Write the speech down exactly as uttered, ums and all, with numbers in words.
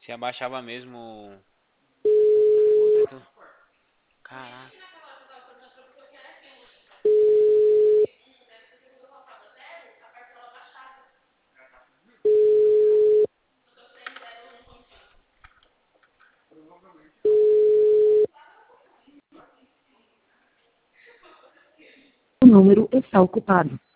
Se abaixava mesmo o o teto. Caraca. O número está ocupado.